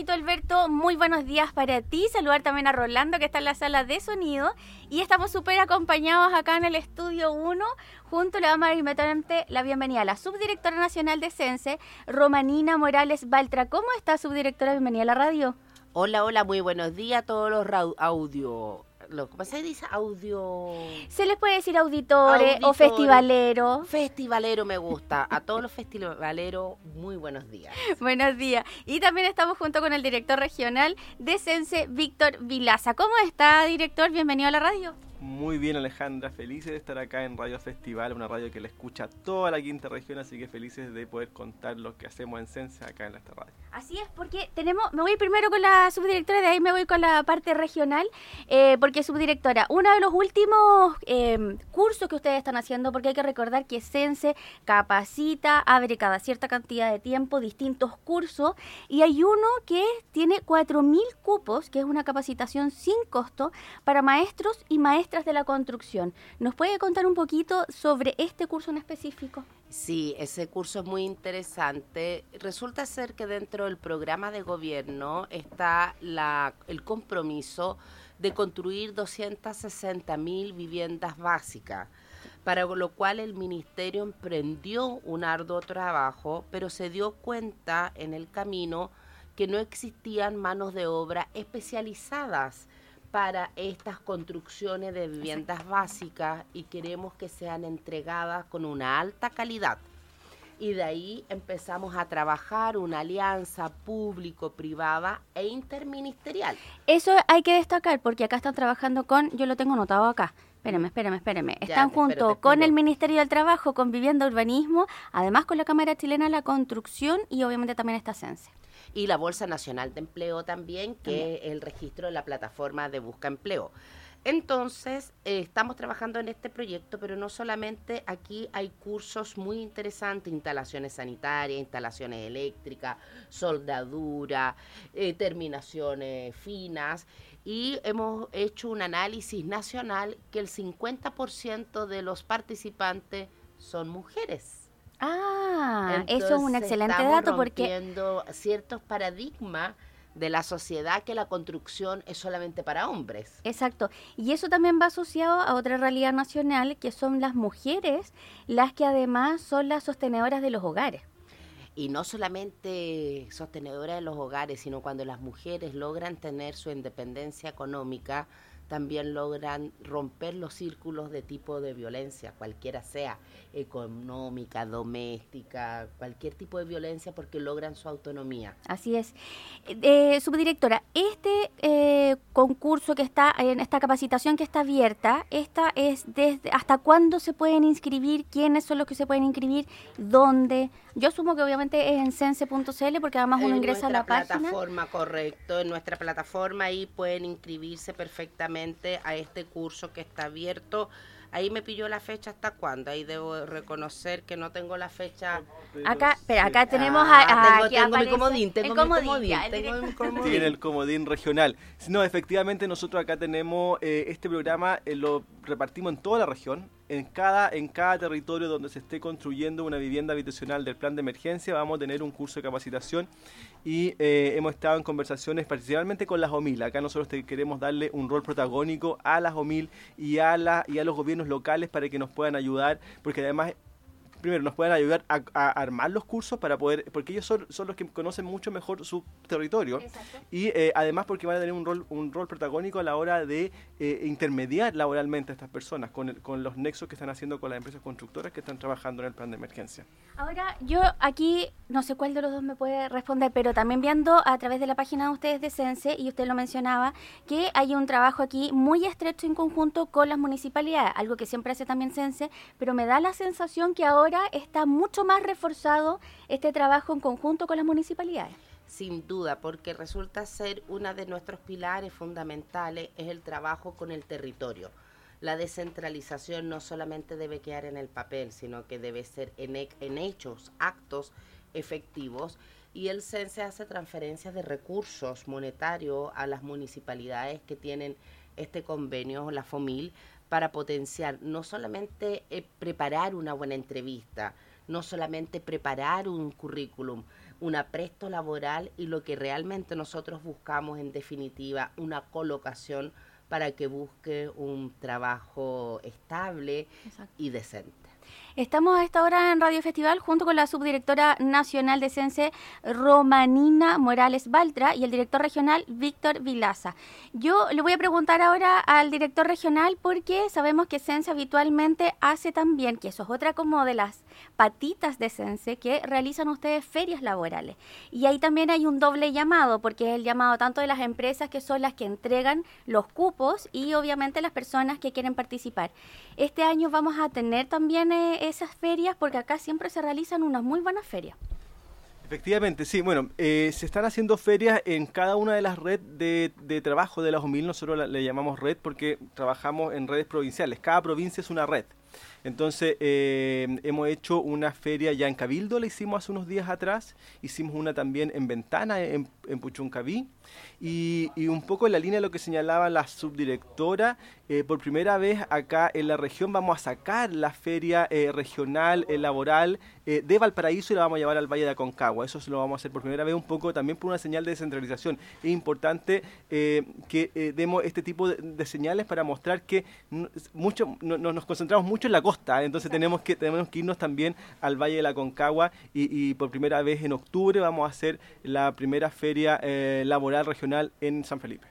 Alberto, muy buenos días para ti. Saludar también a Rolando, que está en la sala de sonido. Y estamos súper acompañados acá en el estudio 1. Junto le damos inmediatamente la bienvenida a la subdirectora nacional de Sense, Romanina Morales Baltra. ¿Cómo está, subdirectora? Bienvenida a la radio. Hola, muy buenos días a todos los ¿cómo se dice? Se les puede decir auditores o festivaleros. Festivalero me gusta. A todos los festivaleros, muy buenos días. Buenos días. Y también estamos junto con el director regional de Sense, Víctor Vilaza. ¿Cómo está, director? Bienvenido a la radio. Muy bien, Alejandra, felices de estar acá en Radio Festival, una radio que la escucha toda la quinta región, así que felices de poder contar lo que hacemos en Sense acá en esta radio. Así es, porque me voy primero con la subdirectora, de ahí me voy con la parte regional, porque subdirectora, uno de los últimos cursos que ustedes están haciendo, porque hay que recordar que Sense capacita, abre cada cierta cantidad de tiempo distintos cursos, y hay uno que tiene 4.000 cupos, que es una capacitación sin costo para maestros y maestras de la construcción. ¿Nos puede contar un poquito sobre este curso en específico? Sí, ese curso es muy interesante. Resulta ser que dentro del programa de gobierno está el compromiso de construir 260.000 viviendas básicas, para lo cual el ministerio emprendió un arduo trabajo, pero se dio cuenta en el camino que no existían manos de obra especializadas para estas construcciones de viviendas básicas y queremos que sean entregadas con una alta calidad. Y de ahí empezamos a trabajar una alianza público-privada e interministerial. Eso hay que destacar porque acá están trabajando yo lo tengo anotado acá. Espérame. Están junto con el Ministerio del Trabajo, con Vivienda Urbanismo, además con la Cámara Chilena de la Construcción y obviamente también está Sense. Y la Bolsa Nacional de Empleo también, que es el registro de la plataforma de Busca Empleo. Entonces, estamos trabajando en este proyecto, pero no solamente aquí hay cursos muy interesantes, instalaciones sanitarias, instalaciones eléctricas, soldadura, terminaciones finas, y hemos hecho un análisis nacional que el 50% de los participantes son mujeres. Entonces, eso es un excelente dato porque rompiendo ciertos paradigmas de la sociedad que la construcción es solamente para hombres. Exacto, y eso también va asociado a otra realidad nacional que son las mujeres, las que además son las sostenedoras de los hogares. Y no solamente sostenedoras de los hogares, sino cuando las mujeres logran tener su independencia económica, también logran romper los círculos de tipo de violencia, cualquiera sea, económica, doméstica, cualquier tipo de violencia, porque logran su autonomía. Así es. Subdirectora, este concurso que está, en esta capacitación que está abierta, esta es ¿hasta cuándo se pueden inscribir? ¿Quiénes son los que se pueden inscribir? ¿Dónde? Yo asumo que obviamente es en sense.cl porque además uno ingresa a la página. En nuestra plataforma, correcto. En nuestra plataforma ahí pueden inscribirse perfectamente a este curso que está abierto. Ahí me pilló la fecha hasta cuándo. Ahí debo reconocer que no tengo la fecha. Acá tenemos tengo mi comodín. Tiene el comodín regional. No, efectivamente nosotros acá tenemos este programa, lo repartimos en toda la región. En cada territorio donde se esté construyendo una vivienda habitacional del plan de emergencia vamos a tener un curso de capacitación y hemos estado en conversaciones principalmente con las OMIL. Acá nosotros queremos darle un rol protagónico a las OMIL y a los gobiernos locales para que nos puedan ayudar, porque además primero nos pueden ayudar a armar los cursos para poder, porque ellos son los que conocen mucho mejor su territorio. Exacto. Y además porque van a tener un rol protagónico a la hora de intermediar laboralmente a estas personas con los nexos que están haciendo con las empresas constructoras que están trabajando en el plan de emergencia. Ahora, yo aquí no sé cuál de los dos me puede responder, pero también viendo a través de la página de ustedes de Sense, y usted lo mencionaba, que hay un trabajo aquí muy estrecho en conjunto con las municipalidades, algo que siempre hace también Sense, pero me da la sensación que ahora está mucho más reforzado este trabajo en conjunto con las municipalidades. Sin duda, porque resulta ser uno de nuestros pilares fundamentales es el trabajo con el territorio. La descentralización no solamente debe quedar en el papel, sino que debe ser en hechos, actos efectivos, y el Sense hace transferencias de recursos monetarios a las municipalidades que tienen este convenio, la FOMIL, para potenciar no solamente preparar una buena entrevista, no solamente preparar un currículum, un apresto laboral y lo que realmente nosotros buscamos, en definitiva, una colocación para que busque un trabajo estable y decente. Estamos a esta hora en Radio Festival junto con la subdirectora nacional de CENSE, Romanina Morales Baltra, y el director regional, Víctor Vilaza. Yo le voy a preguntar ahora al director regional porque sabemos que CENSE habitualmente hace también, que eso es otra como de las patitas de CENSE, que realizan ustedes ferias laborales. Y ahí también hay un doble llamado, porque es el llamado tanto de las empresas que son las que entregan los cupos y obviamente las personas que quieren participar. Este año vamos a tener también esas ferias, porque acá siempre se realizan unas muy buenas ferias. Efectivamente, sí. Bueno, se están haciendo ferias en cada una de las redes de trabajo de la UMIL. Nosotros le llamamos red porque trabajamos en redes provinciales. Cada provincia es una red. Entonces, hemos hecho una feria ya en Cabildo, la hicimos hace unos días atrás. Hicimos una también en Ventana, en Puchuncaví. Y un poco en la línea de lo que señalaba la subdirectora, por primera vez acá en la región vamos a sacar la feria regional laboral de Valparaíso y la vamos a llevar al Valle de Aconcagua. Eso se lo vamos a hacer por primera vez, un poco también por una señal de descentralización. Es importante que demos este tipo de señales para mostrar que nos concentramos mucho en la costa, entonces tenemos que irnos también al Valle de la Aconcagua y por primera vez en octubre vamos a hacer la primera feria laboral regional en San Felipe.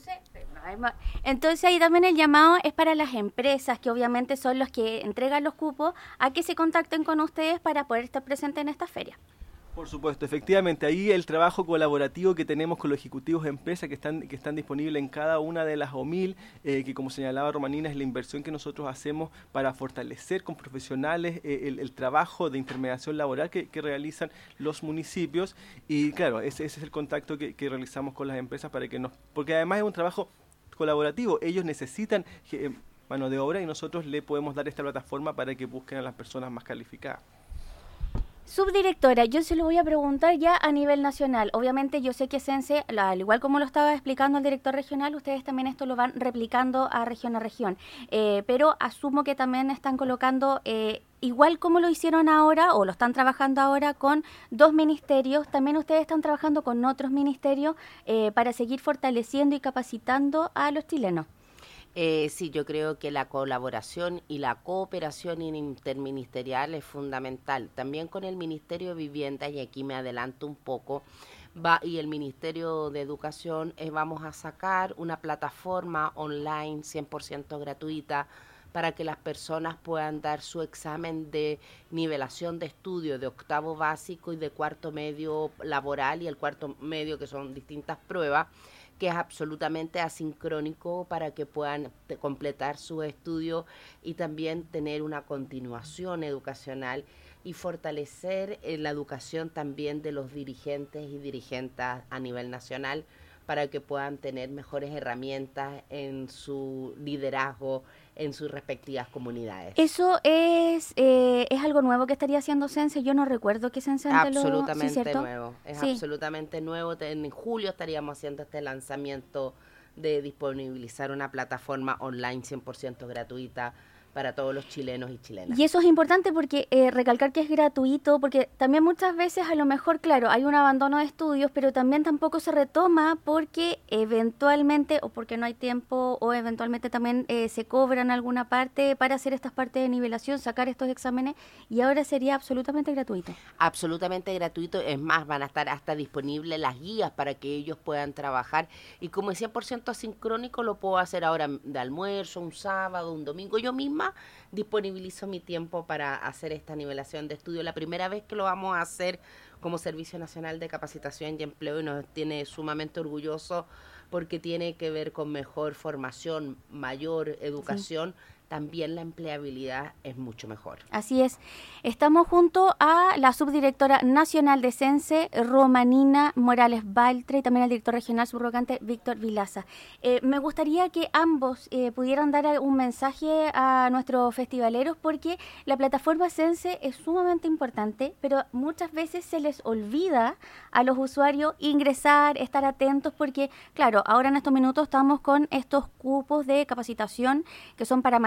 Entonces ahí también el llamado es para las empresas, que obviamente son los que entregan los cupos, a que se contacten con ustedes para poder estar presentes en esta feria. Por supuesto, efectivamente, ahí el trabajo colaborativo que tenemos con los ejecutivos de empresas que están disponibles en cada una de las OMIL, que como señalaba Romanina, es la inversión que nosotros hacemos para fortalecer con profesionales el trabajo de intermediación laboral que realizan los municipios. Y claro, ese es el contacto que realizamos con las empresas porque además es un trabajo colaborativo. Ellos necesitan mano de obra y nosotros le podemos dar esta plataforma para que busquen a las personas más calificadas. Subdirectora, yo se lo voy a preguntar ya a nivel nacional. Obviamente yo sé que CENSE, al igual como lo estaba explicando el director regional, ustedes también esto lo van replicando a región, pero asumo que también están colocando, igual como lo hicieron ahora o lo están trabajando ahora con 2 ministerios, también ustedes están trabajando con otros ministerios para seguir fortaleciendo y capacitando a los chilenos. Sí, yo creo que la colaboración y la cooperación interministerial es fundamental. También con el Ministerio de Vivienda, y aquí me adelanto un poco, y el Ministerio de Educación, vamos a sacar una plataforma online 100% gratuita para que las personas puedan dar su examen de nivelación de estudio de octavo básico y de cuarto medio laboral y el cuarto medio, que son distintas pruebas, que es absolutamente asincrónico para que puedan completar sus estudios y también tener una continuación educacional y fortalecer la educación también de los dirigentes y dirigentas a nivel nacional para que puedan tener mejores herramientas en su liderazgo en sus respectivas comunidades. Eso es algo nuevo que estaría haciendo CENSE. Yo no recuerdo que CENSE absolutamente nuevo. Es absolutamente nuevo. En julio estaríamos haciendo este lanzamiento de disponibilizar una plataforma online 100% gratuita para todos los chilenos y chilenas. Y eso es importante porque recalcar que es gratuito, porque también muchas veces a lo mejor, claro, hay un abandono de estudios, pero también tampoco se retoma porque eventualmente, o porque no hay tiempo, o eventualmente también se cobran alguna parte para hacer estas partes de nivelación, sacar estos exámenes, y ahora sería absolutamente gratuito. Absolutamente gratuito, es más, van a estar hasta disponibles las guías para que ellos puedan trabajar, y como es 100% asincrónico, lo puedo hacer ahora de almuerzo, un sábado, un domingo, yo misma disponibilizo mi tiempo para hacer esta nivelación de estudio. La primera vez que lo vamos a hacer como Servicio Nacional de Capacitación y Empleo, y nos tiene sumamente orgulloso porque tiene que ver con mejor formación, mayor educación. Sí. También la empleabilidad es mucho mejor. Así es. Estamos junto a la subdirectora nacional de CENSE, Romanina Morales Baltra, y también al director regional subrogante, Víctor Vilaza. Me gustaría que ambos pudieran dar un mensaje a nuestros festivaleros, porque la plataforma CENSE es sumamente importante, pero muchas veces se les olvida a los usuarios ingresar, estar atentos, porque, claro, ahora en estos minutos estamos con estos cupos de capacitación que son para maestros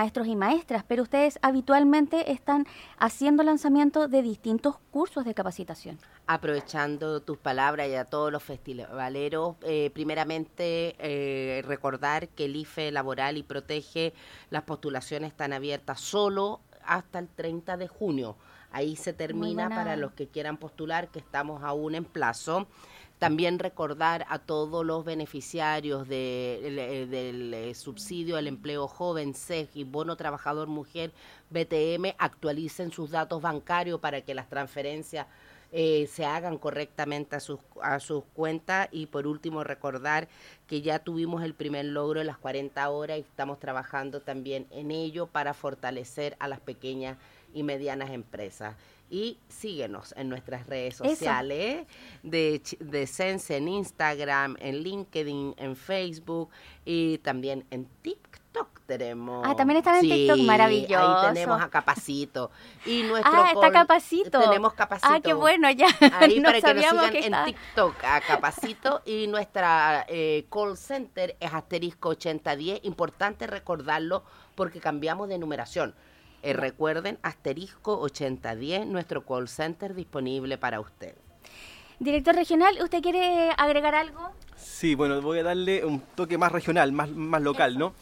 maestros y maestras, pero ustedes habitualmente están haciendo lanzamiento de distintos cursos de capacitación. Aprovechando tus palabras y a todos los festivaleros, primeramente recordar que el IFE Laboral y Protege, las postulaciones están abiertas solo hasta el 30 de junio. Ahí se termina para los que quieran postular, que estamos aún en plazo. También recordar a todos los beneficiarios del subsidio al empleo joven, SEG y bono trabajador mujer, BTM, actualicen sus datos bancarios para que las transferencias se hagan correctamente a sus cuentas. Y por último recordar que ya tuvimos el primer logro de las 40 horas y estamos trabajando también en ello para fortalecer a las pequeñas y medianas empresas. Y síguenos en nuestras redes sociales de Sense, en Instagram, en LinkedIn, en Facebook y también en TikTok tenemos. También están en TikTok, maravilloso. Ahí tenemos a Capacito. Y nuestro está Capacito. Tenemos Capacito. Qué bueno, ya. Ahí no para que nos sigan en TikTok a Capacito. Y nuestra call center es *8010. Importante recordarlo porque cambiamos de numeración. Recuerden, *8010, nuestro call center disponible para usted. Director regional, ¿usted quiere agregar algo? Sí, bueno, voy a darle un toque más regional, más local, ¿no?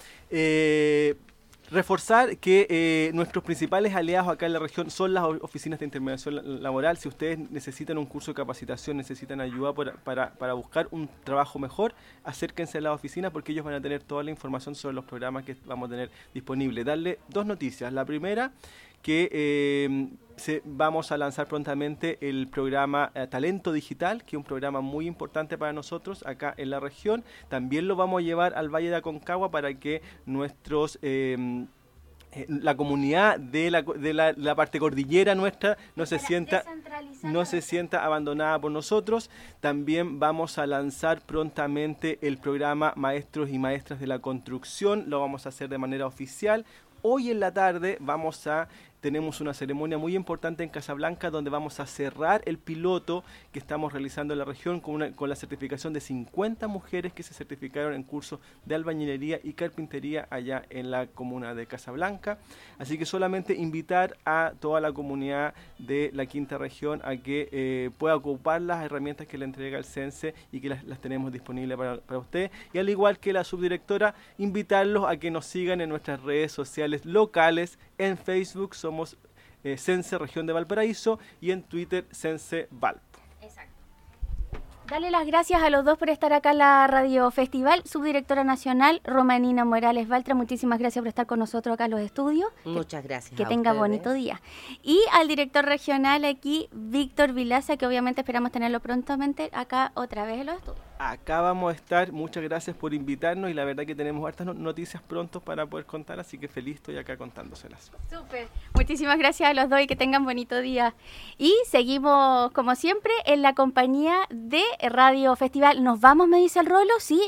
Reforzar que nuestros principales aliados acá en la región son las oficinas de intermediación laboral. Si ustedes necesitan un curso de capacitación, necesitan ayuda para buscar un trabajo mejor, acérquense a las oficinas porque ellos van a tener toda la información sobre los programas que vamos a tener disponibles. Darle dos noticias. La primera, que vamos a lanzar prontamente el programa Talento Digital, que es un programa muy importante para nosotros acá en la región. También lo vamos a llevar al Valle de Aconcagua para que nuestros la comunidad de la parte cordillera nuestra no se sienta abandonada por nosotros. También vamos a lanzar prontamente el programa Maestros y Maestras de la Construcción. Lo vamos a hacer de manera oficial. Hoy en la tarde tenemos una ceremonia muy importante en Casablanca donde vamos a cerrar el piloto que estamos realizando en la región con la certificación de 50 mujeres que se certificaron en cursos de albañilería y carpintería allá en la comuna de Casablanca. Así que solamente invitar a toda la comunidad de la quinta región a que pueda ocupar las herramientas que le entrega el CENSE y que las tenemos disponibles para usted. Y al igual que la subdirectora, invitarlos a que nos sigan en nuestras redes sociales locales. En Facebook somos Sense Región de Valparaíso y en Twitter Sense Valp. Exacto. Dale las gracias a los dos por estar acá en la Radio Festival. Subdirectora nacional Romanina Morales Baltra, muchísimas gracias por estar con nosotros acá en los estudios. Muchas gracias. Que tenga bonito día. Y al director regional aquí, Víctor Vilaza, que obviamente esperamos tenerlo prontamente acá otra vez en los estudios. Acá vamos a estar, muchas gracias por invitarnos y la verdad que tenemos hartas noticias pronto para poder contar, así que feliz estoy acá contándoselas. Súper, muchísimas gracias a los dos y que tengan bonito día. Y seguimos como siempre en la compañía de Radio Festival. Nos vamos, me dice el Rolo, sí.